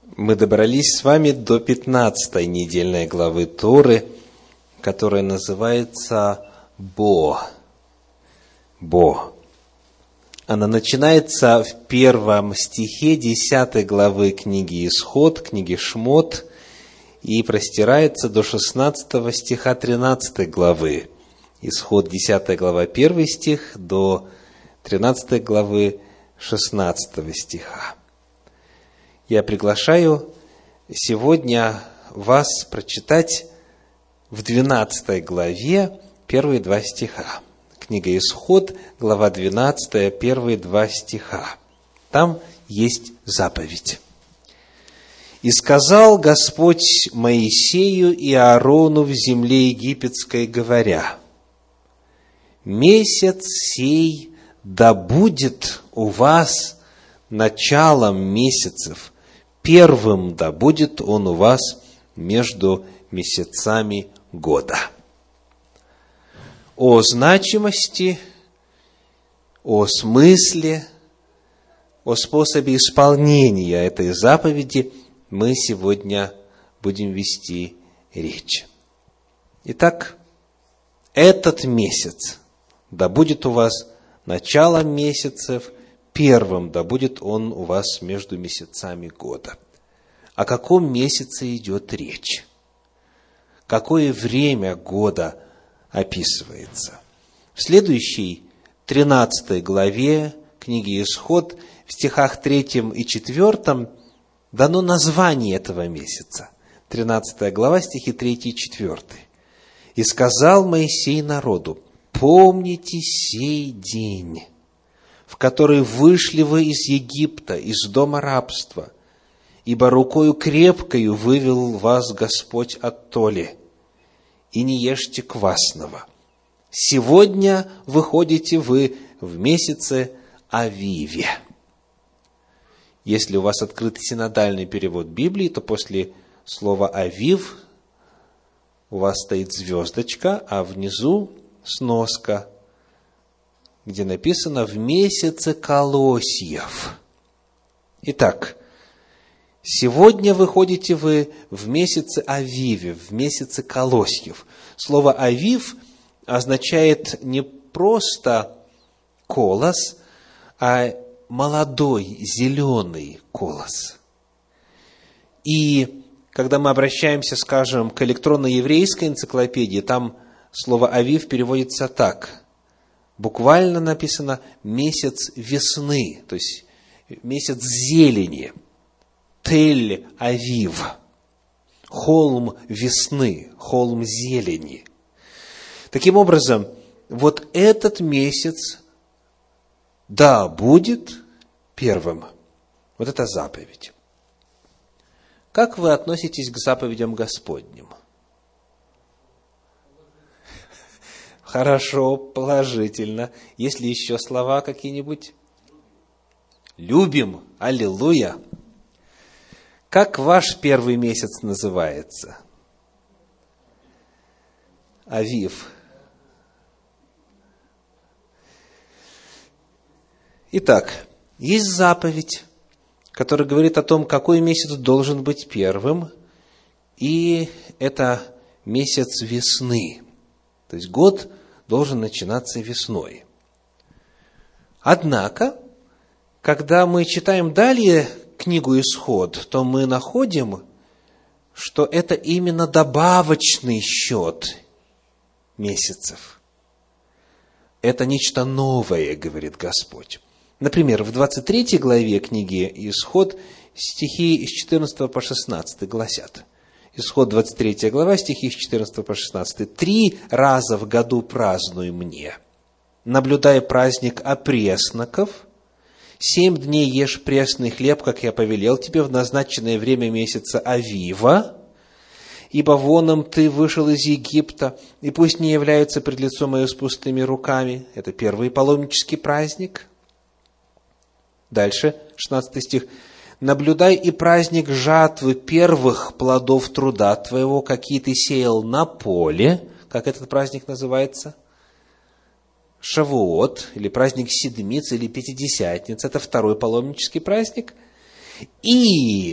Мы добрались с вами до 15-й недельной главы Торы, которая называется Бо. Она начинается в 1 стихе 10 главы книги Исход, книги Шмот, и простирается до 16 стиха 13 главы. Исход 10 глава 1 стих до 13 главы 16 стиха. Я приглашаю сегодня вас прочитать в 12 главе первые два стиха. Книга Исход, глава 12, первые два стиха. Там есть заповедь. «И сказал Господь Моисею и Аарону в земле египетской, говоря: месяц сей да будет у вас началом месяцев, первым да будет он у вас между месяцами года». О значимости, о смысле, о способе исполнения этой заповеди мы сегодня будем вести речь. Итак, этот месяц да будет у вас началом месяцев, первым да будет он у вас между месяцами года. О каком месяце идет речь? Какое время года описывается? В следующей 13 главе книги Исход, в стихах 3 и 4 дано название этого месяца. 13 глава, стихи 3 и 4. «И сказал Моисей народу: помните сей день, в который вышли вы из Египта, из дома рабства, ибо рукою крепкою вывел вас Господь оттоле, и не ешьте квасного. Сегодня выходите вы в месяце Авиве». Если у вас открыт синодальный перевод Библии, то после слова «авив» у вас стоит звездочка, а внизу сноска, где написано «в месяце колосьев». Итак, сегодня выходите вы в месяце Авиве, в месяце колосьев. Слово «авив» означает не просто колос, а молодой, зеленый колос. И когда мы обращаемся, скажем, к электронно-еврейской энциклопедии, там слово «авив» переводится так. Буквально написано «месяц весны», то есть месяц зелени. Тель-Авив. Холм весны, холм зелени. Таким образом, вот этот месяц, да, будет первым. Вот это заповедь. Как вы относитесь к заповедям Господним? Хорошо, положительно. Есть ли еще слова какие-нибудь? Любим. Аллилуйя. Как ваш первый месяц называется? Авив. Итак, есть заповедь, которая говорит о том, какой месяц должен быть первым, и это месяц весны. То есть год должен начинаться весной. Однако, когда мы читаем далее книгу Исход, то мы находим, что это именно добавочный счет месяцев. Это нечто новое, говорит Господь. Например, в 23 главе книги Исход стихи с 14 по 16 гласят. Исход 23 глава, стихи с 14 по 16. 3 раза в году празднуй мне, наблюдай праздник опресноков, 7 дней ешь пресный хлеб, как я повелел тебе, в назначенное время месяца Авива, ибо воном ты вышел из Египта, и пусть не являются пред лицом мое с пустыми руками». Это первый паломнический праздник. Дальше, 16 стих. «Наблюдай и праздник жатвы первых плодов труда твоего, какие ты сеял на поле». Как этот праздник называется? Шавуот, или праздник Седмиц, или Пятидесятниц. Это второй паломнический праздник. И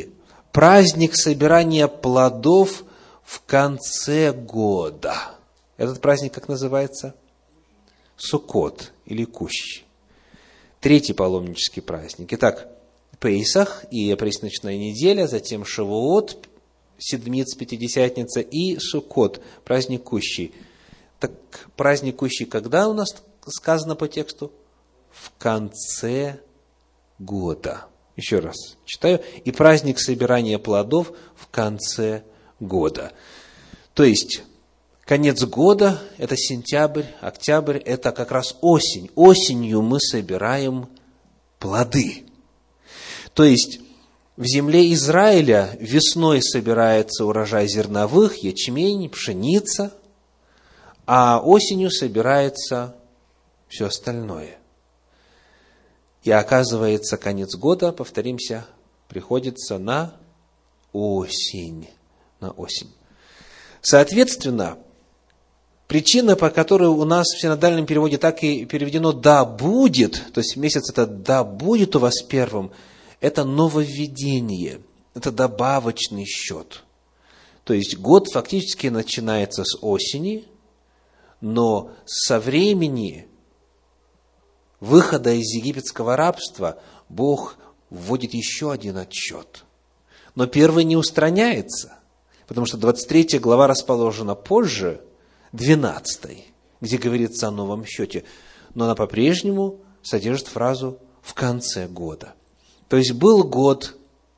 праздник собирания плодов в конце года. Этот праздник как называется? Суккот или Кущ. Третий паломнический праздник. Итак, Пейсах и пресночная неделя, затем Шавуот, Седмиц, Пятидесятница и Суккот, праздник Кущий. Так праздник Кущий когда у нас сказано по тексту? В конце года. Еще раз читаю. И праздник собирания плодов в конце года. То есть, конец года – это сентябрь, октябрь – это как раз осень. Осенью мы собираем плоды. То есть, в земле Израиля весной собирается урожай зерновых, ячмень, пшеница, а осенью собирается все остальное. И оказывается, конец года, повторимся, приходится на осень. На осень. Соответственно, причина, по которой у нас в синодальном переводе так и переведено «да будет», то есть месяц это «да будет у вас первым», это нововведение, это добавочный счет. То есть год фактически начинается с осени, но со времени выхода из египетского рабства Бог вводит еще один отсчет. Но первый не устраняется, потому что 23 глава расположена позже 12, где говорится о новом счете, но она по-прежнему содержит фразу «в конце года». То есть был год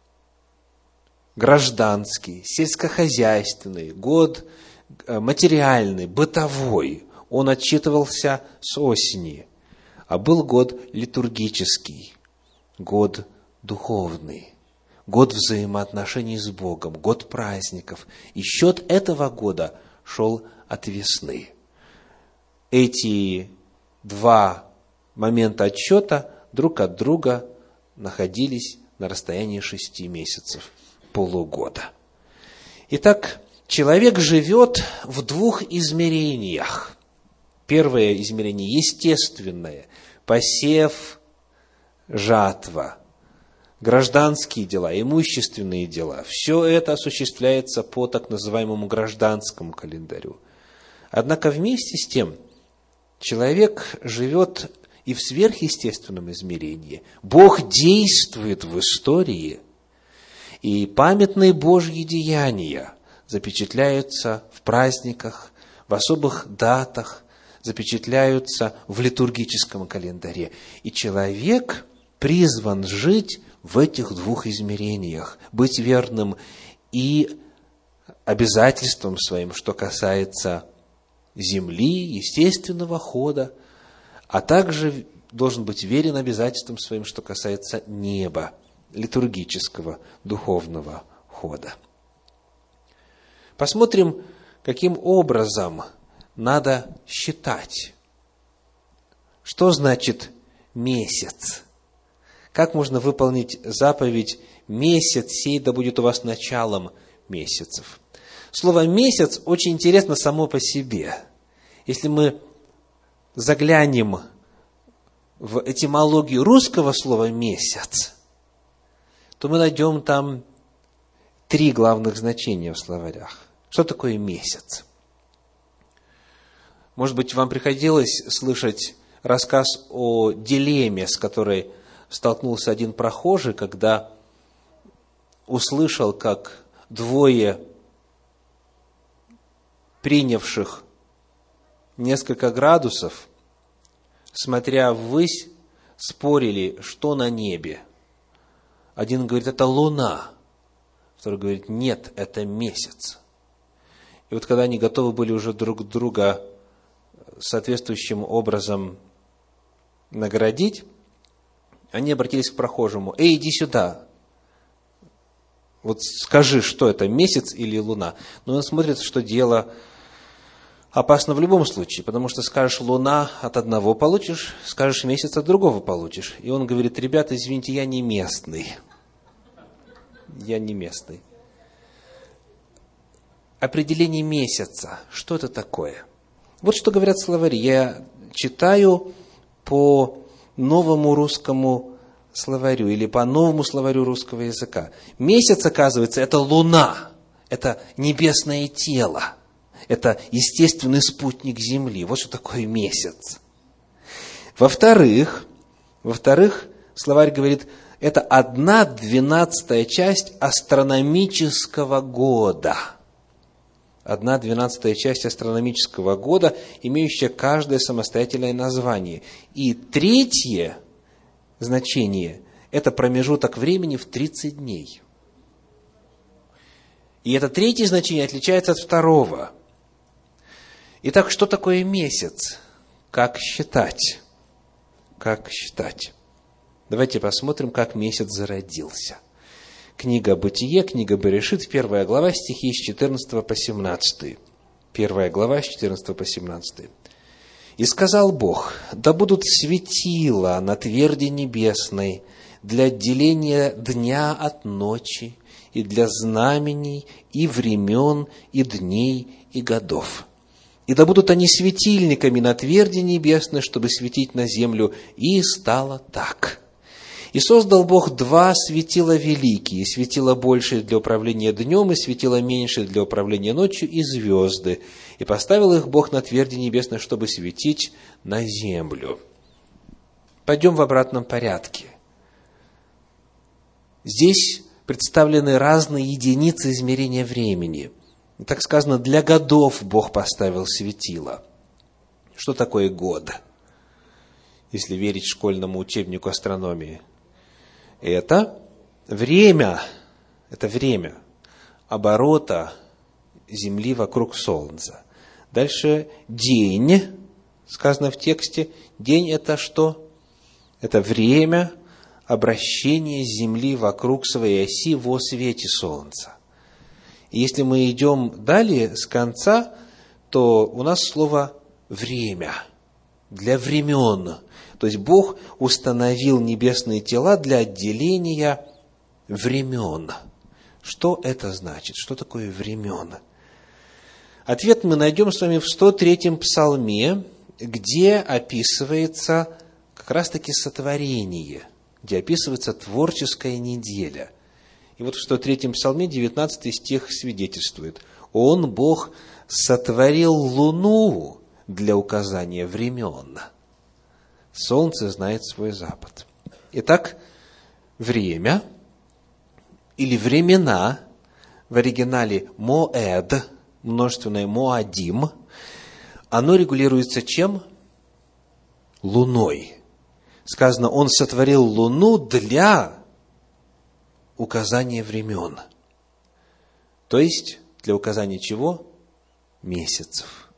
гражданский, сельскохозяйственный, год материальный, бытовой. Он отчитывался с осени. А был год литургический, год духовный, год взаимоотношений с Богом, год праздников. И счет этого года шел от весны. Эти два момента отсчета друг от друга находились на расстоянии 6 месяцев, полугода. Итак, человек живет в двух измерениях. Первое измерение естественное, посев, жатва, гражданские дела, имущественные дела. Все это осуществляется по так называемому гражданскому календарю. Однако вместе с тем человек живет и в сверхъестественном измерении. Бог действует в истории, и памятные Божьи деяния запечатляются в праздниках, в особых датах, запечатляются в литургическом календаре. И человек призван жить в этих двух измерениях, быть верным и обязательствам своим, что касается земли, естественного хода, а также должен быть верен обязательствам своим, что касается неба, литургического, духовного хода. Посмотрим, каким образом надо считать. Что значит месяц? Как можно выполнить заповедь «месяц сей да будет у вас началом месяцев»? Слово «месяц» очень интересно само по себе. Если мы заглянем в этимологию русского слова «месяц», то мы найдем там 3 главных значения в словарях. Что такое месяц? Может быть, вам приходилось слышать рассказ о дилемме, с которой столкнулся один прохожий, когда услышал, как 2 принявших несколько градусов, смотря ввысь, спорили, что на небе. Один говорит, это луна, второй говорит, нет, это месяц. И вот когда они готовы были уже друг друга соответствующим образом наградить, они обратились к прохожему. Эй, иди сюда. Вот скажи, что это, месяц или луна? Но он смотрит, что дело опасно в любом случае, потому что скажешь луна, от одного получишь, скажешь месяц, от другого получишь. И он говорит, ребята, извините, я не местный. Я не местный. Определение месяца. Что это такое? Вот что говорят словари. Я читаю по новому русскому словарю или по новому словарю русского языка, месяц, оказывается, это луна, это небесное тело, это естественный спутник Земли. Вот что такое месяц. Во-вторых, словарь говорит, это 1/12 часть астрономического года. 1/12 часть астрономического года, имеющая каждое самостоятельное название. И третье значение – это промежуток времени в 30 дней. И это третье значение отличается от второго. Итак, что такое месяц? Как считать? Как считать? Давайте посмотрим, как месяц зародился. Книга Бытие, книга Берешит, 1 глава, стихи с 14 по 17. 1 глава, с 14 по 17. «И сказал Бог, да будут светила на тверди небесной для отделения дня от ночи, и для знамений, и времен, и дней, и годов. И да будут они светильниками на тверди небесной, чтобы светить на землю. И стало так. И создал Бог 2 светила великие, светило большее для управления днем, и светило меньшее для управления ночью, и звезды. И поставил их Бог на тверди небесной, чтобы светить на землю». Пойдем в обратном порядке. Здесь представлены разные единицы измерения времени. Так сказано, для годов Бог поставил светила. Что такое год? Если верить школьному учебнику астрономии. Это время оборота Земли вокруг Солнца. Дальше день, сказано в тексте. День – это что? Это время обращения Земли вокруг своей оси во свете Солнца. И если мы идем далее с конца, то у нас слово «время», для времен. То есть Бог установил небесные тела для отделения времен. Что это значит? Что такое времен? Ответ мы найдем с вами в 103-м псалме, где описывается как раз-таки сотворение, где описывается творческая неделя. И вот в 103-м псалме 19 стих свидетельствует: «Он, Бог, сотворил луну для указания времен. Солнце знает свой запад». Итак, время или времена, в оригинале моэд, множественное моадим, оно регулируется чем? Луной. Сказано, Он сотворил луну для указания времен. То есть, для указания чего? Месяцев.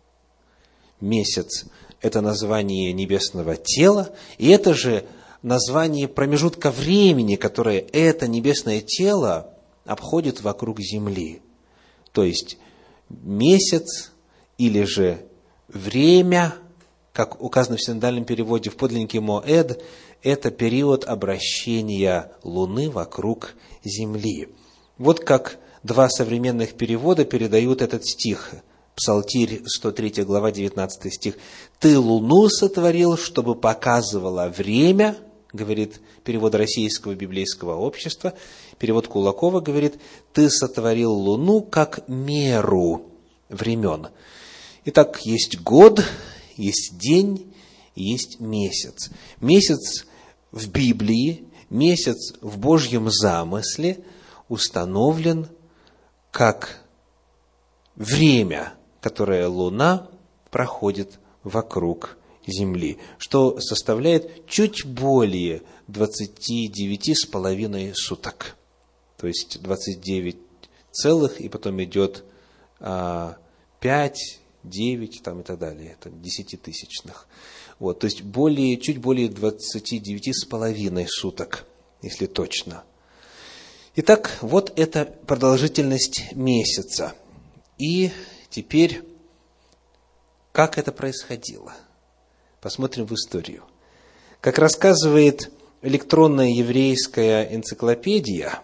Месяц – это название небесного тела, и это же название промежутка времени, которое это небесное тело обходит вокруг Земли. То есть, месяц или же время, как указано в синодальном переводе, в подлиннике моэд, это период обращения Луны вокруг Земли. Вот как 2 современных перевода передают этот стих. Псалтирь, 103 глава, 19 стих. «Ты Луну сотворил, чтобы показывала время», говорит перевод Российского библейского общества. Перевод Кулакова говорит: «Ты сотворил Луну как меру времен». Итак, есть год, есть день, есть месяц. Месяц в Библии, месяц в Божьем замысле установлен как время, которое Луна проходит вокруг Земли, что составляет чуть более 29,5 суток. То есть 29 целых, и потом идет 5, 9 там, и так далее, это десятитысячных. Вот, то есть чуть более 29,5 суток, если точно. Итак, вот это продолжительность месяца. И теперь, как это происходило? Посмотрим в историю. Как рассказывает электронная еврейская энциклопедия,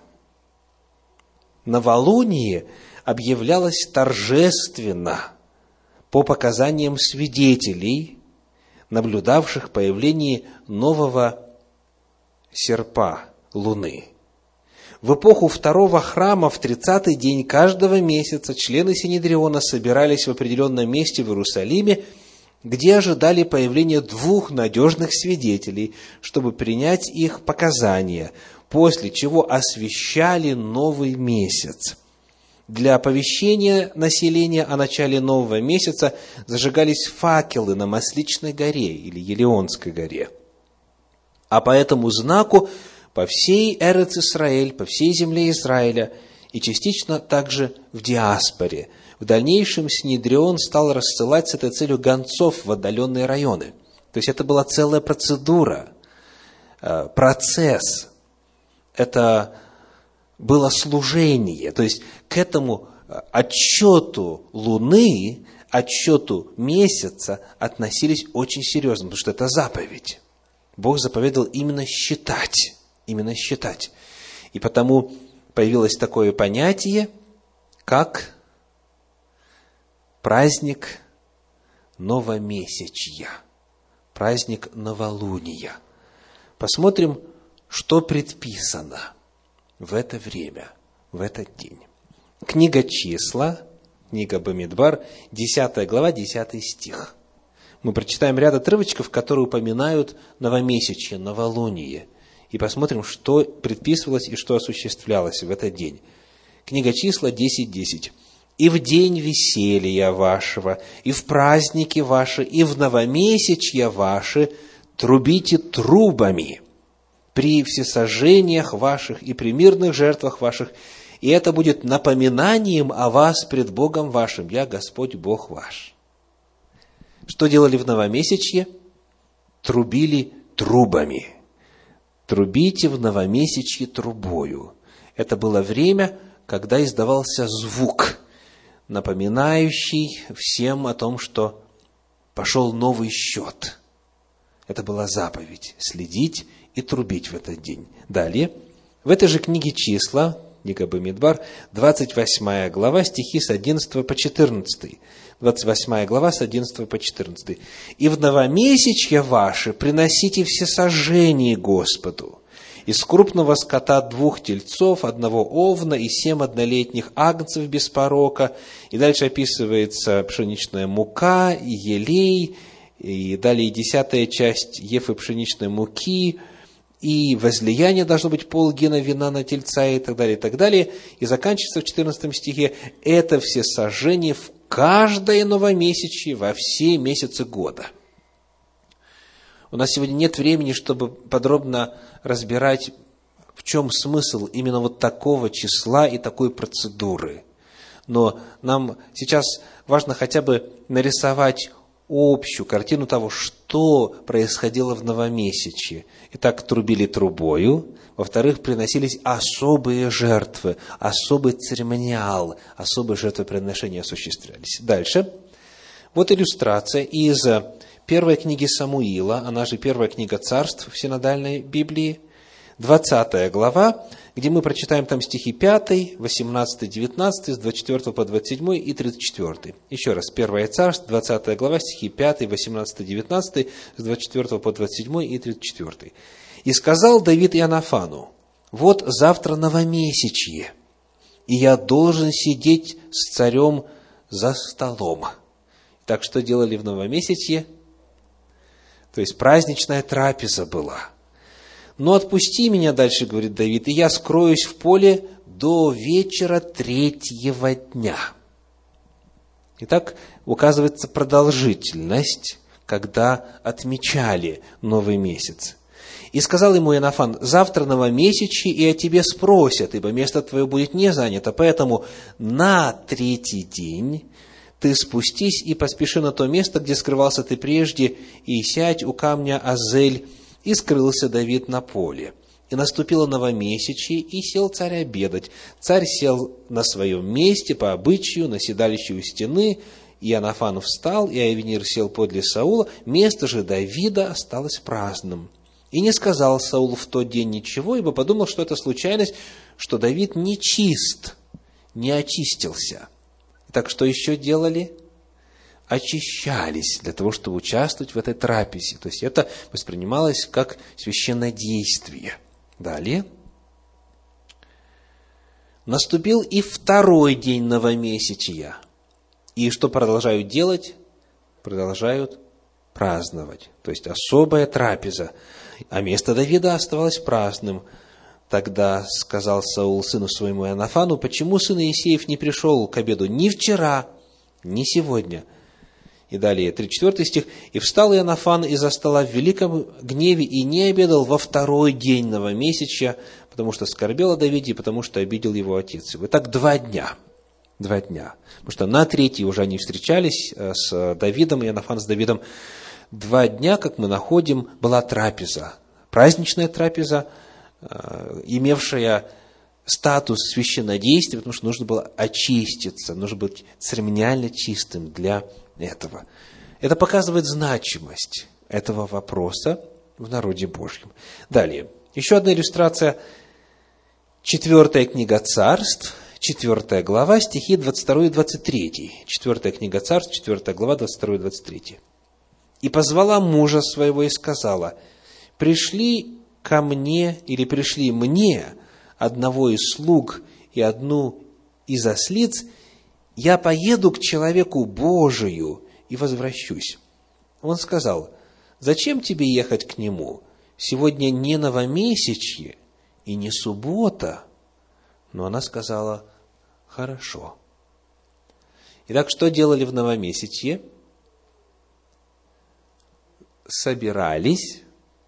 новолуние объявлялось торжественно по показаниям свидетелей, наблюдавших появление нового серпа луны. В эпоху второго храма в 30-й день каждого месяца члены Синедриона собирались в определенном месте в Иерусалиме, где ожидали появления двух надежных свидетелей, чтобы принять их показания, после чего освящали новый месяц. Для оповещения населения о начале нового месяца зажигались факелы на Масличной горе или Елеонской горе. А по этому знаку по всей Эрец-Исраэль, по всей земле Израиля и частично также в диаспоре. В дальнейшем Синедрион стал рассылать с этой целью гонцов в отдаленные районы. То есть это была целая процедура, процесс. Это было служение. То есть к этому отчету Луны, отчету месяца относились очень серьезно, потому что это заповедь. Бог заповедовал именно считать. И потому появилось такое понятие, как праздник новомесячья, праздник новолуния. Посмотрим, что предписано в это время, в этот день. Книга Числа, книга Бамидбар, 10 глава, 10 стих. Мы прочитаем ряд отрывочков, которые упоминают новомесячье, новолуние, и посмотрим, что предписывалось и что осуществлялось в этот день. Книга Числа 10:10. «И в день веселья вашего, и в праздники ваши, и в новомесячья ваши трубите трубами при всесожжениях ваших и при мирных жертвах ваших, и это будет напоминанием о вас пред Богом вашим. Я Господь Бог ваш». Что делали в новомесячье? Трубили трубами. Трубите в новомесячье трубою. Это было время, когда издавался звук, напоминающий всем о том, что пошел новый счет. Это была заповедь – следить и трубить в этот день. Далее, в этой же книге Числа, книга Бамидбар, 28 глава, стихи с 11 по 14. 28 глава, с 11 по 14. «И в новомесячья ваши приносите всесожжение Господу. Из крупного скота 2 тельцов, 1 овна и 7 однолетних агнцев без порока». И дальше описывается пшеничная мука, и елей, и далее 10-я часть ефы пшеничной муки, и возлияние должно быть полгина вина на тельца, и так далее, и так далее. И заканчивается в 14 стихе: «Это всесожжение в каждое новомесячье во все месяцы года». У нас сегодня нет времени, чтобы подробно разбирать, в чем смысл именно вот такого числа и такой процедуры. Но нам сейчас важно хотя бы нарисовать общую картину того, что происходило в новомесячье. Итак, трубили трубою. Во-вторых, приносились особые жертвы, особый церемониал, особые жертвоприношения осуществлялись. Дальше. Вот иллюстрация из первой книги Самуила, она же первая книга Царств в синодальной Библии, 20 глава, где мы прочитаем там стихи 5, 18, 19, с 24 по 27 и 34. Еще раз, 1 Царств, 20 глава, стихи 5, 18, 19, с 24 по 27 и 34. «И сказал Давид Иоаннафану: вот завтра новомесячье, и я должен сидеть с царем за столом». Так что делали в новомесячье? То есть праздничная трапеза была. «Но отпусти меня, дальше говорит Давид, и я скроюсь в поле до вечера 3-го дня». Итак, указывается продолжительность, когда отмечали новый месяц. «И сказал ему Иоаннафан: завтра новомесячье, и о тебе спросят, ибо место твое будет не занято, поэтому на 3-й день ты спустись и поспеши на то место, где скрывался ты прежде, и сядь у камня Азель». И скрылся Давид на поле. И наступило новомесячье, и сел царь обедать. Царь сел на своем месте, по обычаю, на седалище у стены. Иоаннафан встал, и Авенир сел подле Саула. Место же Давида осталось праздным. И не сказал Саул в тот день ничего, ибо подумал, что это случайность, что Давид не чист, не очистился. Так что еще делали? Очищались для того, чтобы участвовать в этой трапезе. То есть это воспринималось как священное действие. Далее. Наступил и второй день новомесячия. И что продолжают делать? Продолжают праздновать. То есть особая трапеза. А место Давида оставалось праздным. Тогда сказал Саул сыну своему Ионафану: почему сын Иисеев не пришел к обеду ни вчера, ни сегодня? И далее, 34 стих. «И встал Ионафан из-за стола в великом гневе и не обедал во второй день новомесячья, потому что скорбел о Давиде и потому что обидел его отец его». Итак, 2 дня. 2 дня. Потому что на третий уже они встречались с Давидом, Ионафан с Давидом. 2 дня, как мы находим, была трапеза. Праздничная трапеза, имевшая статус священнодействия, потому что нужно было очиститься, нужно быть церемониально чистым для этого. Это показывает значимость этого вопроса в народе Божьем. Далее, еще одна иллюстрация. 4 книга Царств, 4 глава, стихи 22 и 23. 4 книга Царств, 4 глава, 22 и 23. «И позвала мужа своего и сказала: пришли ко мне, или пришли мне одного из слуг и одну из ослиц, я поеду к человеку Божию и возвращусь». Он сказал: зачем тебе ехать к нему? Сегодня не новомесячье и не суббота. Но она сказала: хорошо. Итак, что делали в новомесячье? Собирались.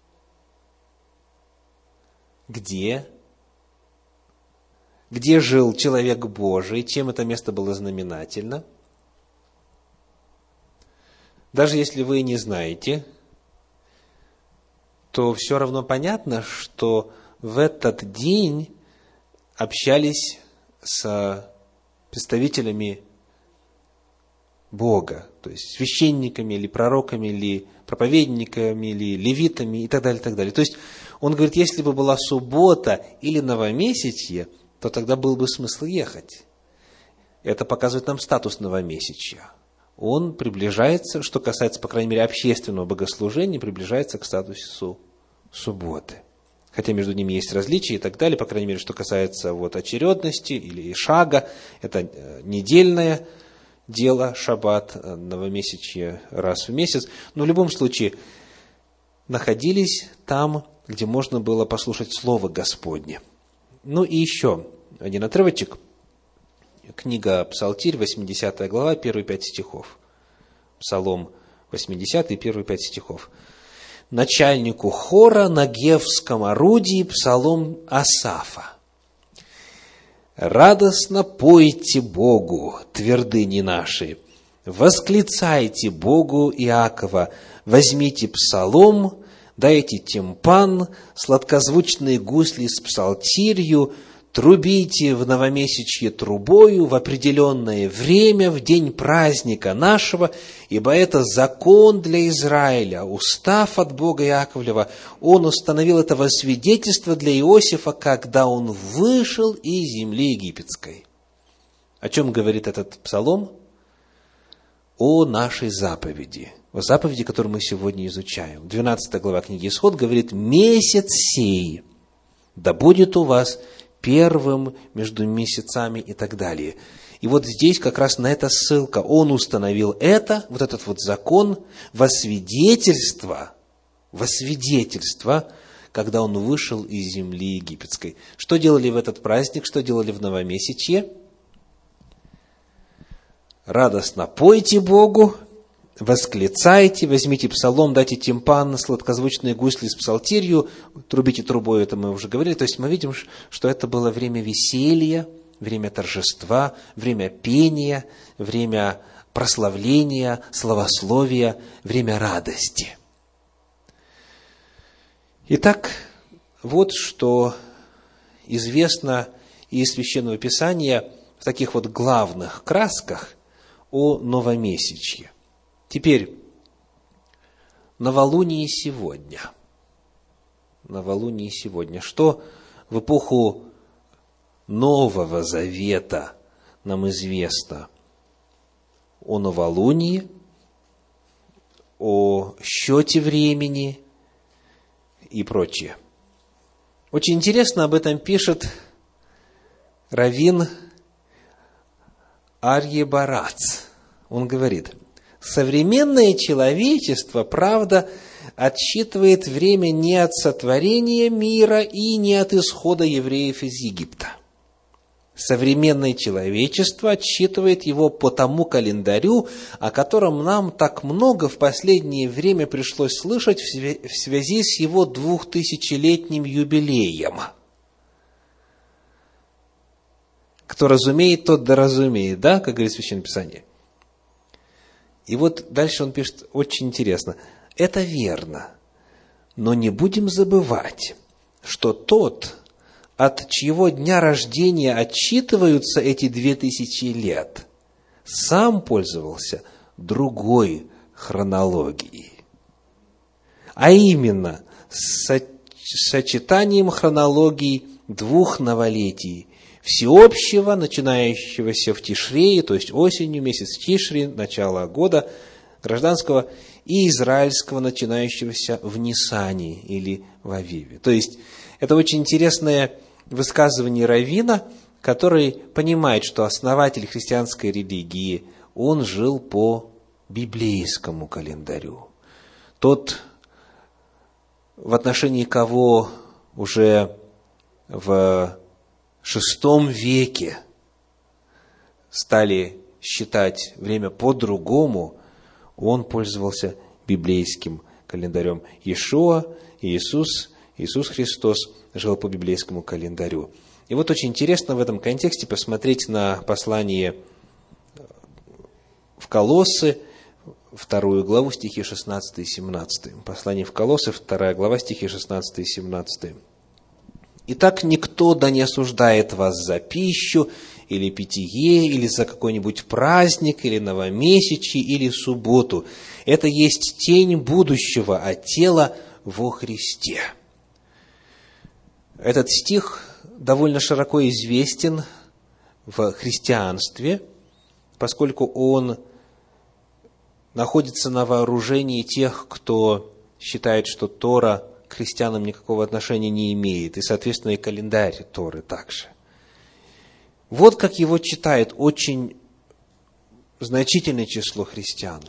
Где? Где жил человек Божий? Чем это место было знаменательно? Даже если вы не знаете, то все равно понятно, что в этот день общались с представителями Бога, то есть священниками или пророками, или проповедниками, или левитами и так далее, и так далее. То есть он говорит, если бы была суббота или новомесячье, то тогда был бы смысл ехать. Это показывает нам статус новомесячья. Он приближается, что касается, по крайней мере, общественного богослужения, приближается к статусу субботы. Хотя между ними есть различия и так далее, по крайней мере, что касается очередности или шага. Это недельное дело, шаббат, новомесячье раз в месяц. Но в любом случае находились там, где можно было послушать Слово Господне. Ну и еще один отрывочек. Книга Псалтирь, 80 глава, первые 5 стихов. Псалом 80, первые 5 стихов. Начальнику хора на гевском орудии псалом Асафа. «Радостно пойте Богу, твердыни наши, восклицайте Богу Иакова, возьмите псалом, дайте тимпан, сладкозвучные гусли с псалтирью, трубите в новомесячье трубою в определенное время, в день праздника нашего, ибо это закон для Израиля, устав от Бога Иаковлева. Он установил это во свидетельство для Иосифа, когда он вышел из земли египетской». О чем говорит этот псалом? О нашей заповеди. О заповеди, которую мы сегодня изучаем. 12 глава книги Исход говорит: «Месяц сей да будет у вас первым между месяцами» и так далее. И вот здесь как раз на это ссылка. Он установил это, этот закон во свидетельство, когда он вышел из земли египетской. Что делали в этот праздник, что делали в новомесячье? Радостно пойте Богу, восклицайте, возьмите псалом, дайте тимпан, сладкозвучные гусли с псалтирью, трубите трубой, это мы уже говорили. То есть мы видим, что это было время веселья, время торжества, время пения, время прославления, славословия, время радости. Итак, вот что известно из Священного Писания в таких главных красках о новомесячье. Теперь, новолуние сегодня. Новолуние сегодня. Что в эпоху Нового Завета нам известно о новолунии, о счете времени и прочее? Очень интересно об этом пишет раввин Арье Барац. Он говорит: современное человечество, правда, отсчитывает время не от сотворения мира и не от исхода евреев из Египта. Современное человечество отсчитывает его по тому календарю, о котором нам так много в последнее время пришлось слышать в связи с его 2000-летним юбилеем. Кто разумеет, тот да разумеет, да, как говорит Священное Писание. И вот дальше он пишет, очень интересно. Это верно, но не будем забывать, что тот, от чьего дня рождения отсчитываются эти 2000 лет, сам пользовался другой хронологией. А именно, сочетанием хронологий двух новолетий: всеобщего, начинающегося в Тишрее, то есть осенью, месяц Тишри, начало года гражданского, и израильского, начинающегося в Нисане или в Авиве. То есть, это очень интересное высказывание раввина, который понимает, что основатель христианской религии, он жил по библейскому календарю. Тот, в отношении кого уже в VI веке стали считать время по-другому, он пользовался библейским календарем. Иешуа, Иисус Христос жил по библейскому календарю. И вот очень интересно в этом контексте посмотреть на послание в Колоссы, 2 главу, стихи 16 и 17. Послание в Колоссы, 2 глава, стихи 16 и 17. «Итак, никто да не осуждает вас за пищу, или питье, или за какой-нибудь праздник, или новомесячие, или субботу. Это есть тень будущего, а тело во Христе». Этот стих довольно широко известен в христианстве, поскольку он находится на вооружении тех, кто считает, что Тора к христианам никакого отношения не имеет, и, соответственно, и календарь Торы также. Вот как его читает очень значительное число христиан.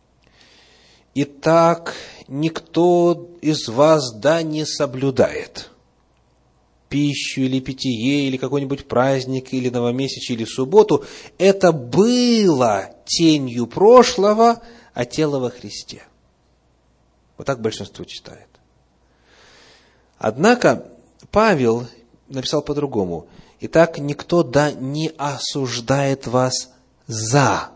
«Итак, никто из вас да не соблюдает пищу или питье, или какой-нибудь праздник, или новомесячие, или субботу. Это было тенью прошлого, а тело во Христе». Вот так большинство читает. Однако Павел написал по-другому. «Итак, никто да не осуждает вас за».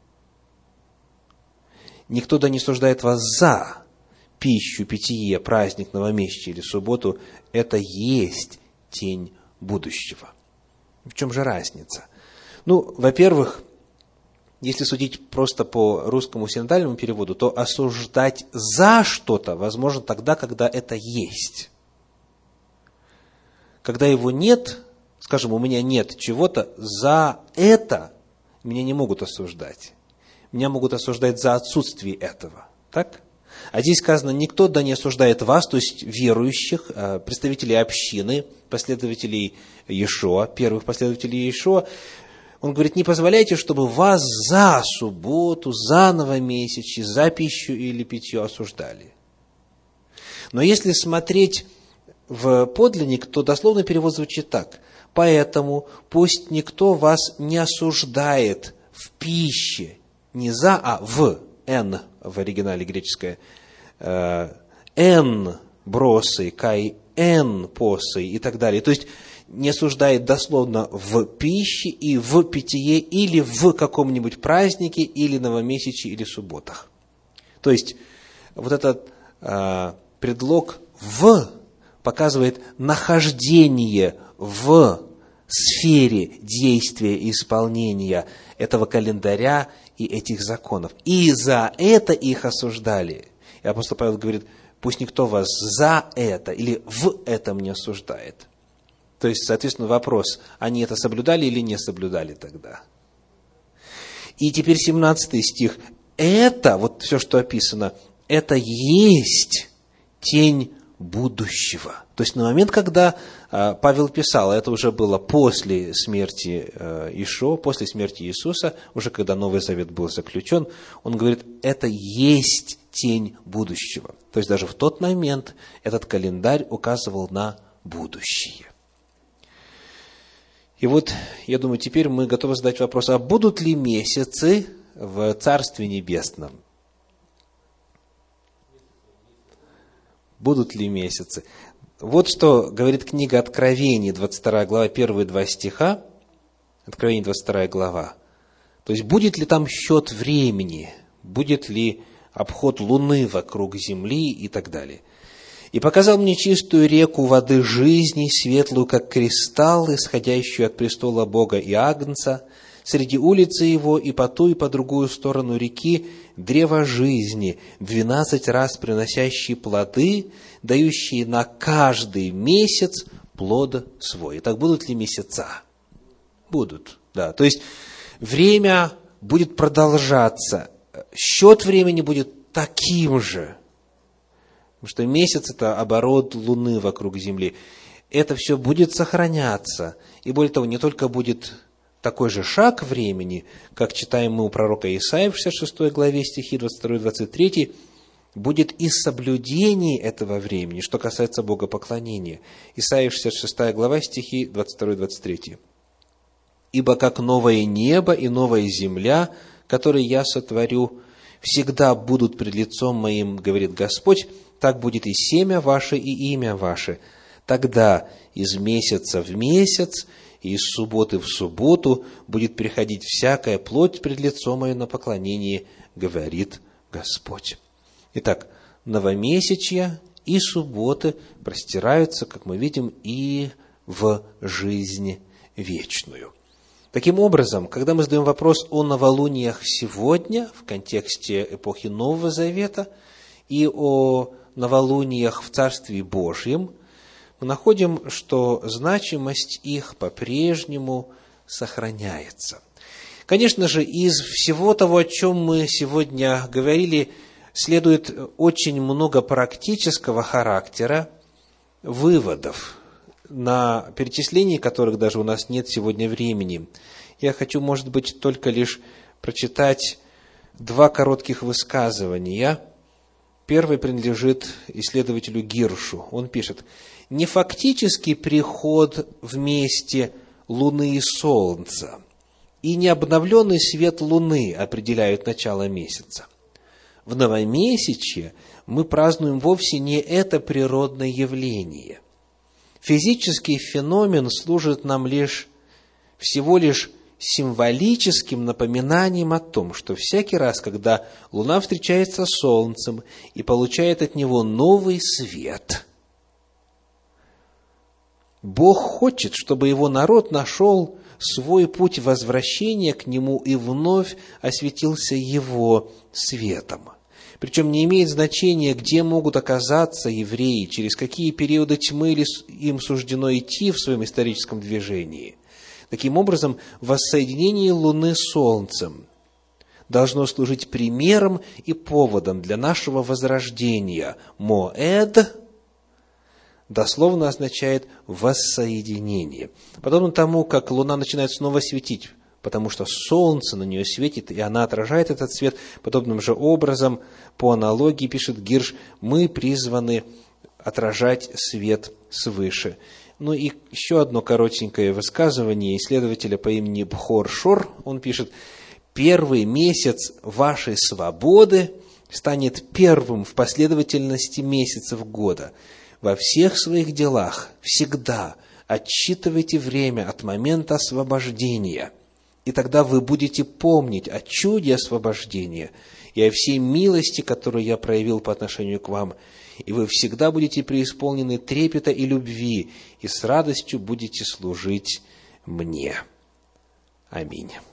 Никто да не осуждает вас за пищу, питье, праздник, новомесячие или субботу. Это есть тень будущего. В чем же разница? Во-первых, если судить просто по русскому синодальному переводу, то осуждать за что-то возможно тогда, когда это есть. Когда его нет, скажем, у меня нет чего-то, за это меня не могут осуждать. Меня могут осуждать за отсутствие этого. Так? А здесь сказано, никто да не осуждает вас, то есть верующих, представителей общины, последователей Иешуа, первых последователей Иешуа. Он говорит, не позволяйте, чтобы вас за субботу, за новомесячие, за пищу или питье осуждали. Но если смотреть в подлинник, то дословный перевод звучит так. Поэтому пусть никто вас не осуждает в пище, не за, а в, н в оригинале греческое, н бросы, кай н посы и так далее. То есть не осуждает дословно в пище и в питье или в каком-нибудь празднике или новомесячии или субботах. То есть вот этот предлог «в» показывает нахождение в сфере действия и исполнения этого календаря и этих законов. И за это их осуждали. И апостол Павел говорит, пусть никто вас за это или в этом не осуждает. То есть, соответственно, вопрос, они это соблюдали или не соблюдали тогда? И теперь 17 стих. Это, вот все, что описано, это есть тень будущего. То есть на момент, когда Павел писал, это уже было после смерти Ишуа, после смерти Иисуса, уже когда Новый Завет был заключен, он говорит, это есть тень будущего. То есть даже в тот момент этот календарь указывал на будущее. И вот, я думаю, теперь мы готовы задать вопрос, а будут ли месяцы в Царстве Небесном? Будут ли месяцы? Вот что говорит книга Откровений, 22 глава, первые 2 стиха. Откровение, 22 глава. То есть, будет ли там счет времени? Будет ли обход Луны вокруг Земли и так далее? «И показал мне чистую реку воды жизни, светлую, как кристалл, исходящую от престола Бога и Агнца, среди улицы его и по ту, и по другую сторону реки древо жизни, 12 раз приносящие плоды, дающие на каждый месяц плод свой». Итак, будут ли месяца? Будут, да. То есть, время будет продолжаться, счет времени будет таким же, потому что месяц – это оборот Луны вокруг Земли. Это все будет сохраняться. И более того, не только будет такой же шаг времени, как читаем мы у пророка Исаии в 66 главе, стихи 22-23, будет и соблюдение этого времени, что касается богопоклонения. Исаия 66 глава, стихи 22-23. «Ибо как новое небо и новая земля, которые я сотворю, всегда будут пред лицом моим, говорит Господь, так будет и семя ваше, и имя ваше. Тогда из месяца в месяц, и из субботы в субботу будет приходить всякая плоть пред лицо мое на поклонение, говорит Господь». Итак, новомесячья и субботы простираются, как мы видим, и в жизнь вечную. Таким образом, когда мы задаем вопрос о новолуниях сегодня, в контексте эпохи Нового Завета, и о новолуниях в Царстве Божьем, мы находим, что значимость их по-прежнему сохраняется. Конечно же, из всего того, о чем мы сегодня говорили, следует очень много практического характера выводов, на перечислении которых даже у нас нет сегодня времени. Я хочу, может быть, только лишь прочитать 2 коротких высказывания. Первый принадлежит исследователю Гиршу. Он пишет: «Не фактический приход вместе Луны и Солнца, и не обновленный свет Луны определяют начало месяца. В новомесячье мы празднуем вовсе не это природное явление. Физический феномен служит нам всего лишь символическим напоминанием о том, что всякий раз, когда Луна встречается с Солнцем и получает от него новый свет, Бог хочет, чтобы его народ нашел свой путь возвращения к нему и вновь осветился его светом. Причем не имеет значения, где могут оказаться евреи, через какие периоды тьмы им суждено идти в своем историческом движении. Таким образом, воссоединение Луны с Солнцем должно служить примером и поводом для нашего возрождения. Моэд дословно означает воссоединение. Подобно тому, как Луна начинает снова светить, потому что Солнце на нее светит, и она отражает этот свет, подобным же образом, по аналогии, пишет Гирш, мы призваны отражать свет свыше. Ну и еще одно коротенькое высказывание исследователя по имени Бхор Шор. Он пишет: «Первый месяц вашей свободы станет первым в последовательности месяцев года. Во всех своих делах всегда отсчитывайте время от момента освобождения, и тогда вы будете помнить о чуде освобождения и о всей милости, которую я проявил по отношению к вам, и вы всегда будете преисполнены трепета и любви, и с радостью будете служить мне». Аминь.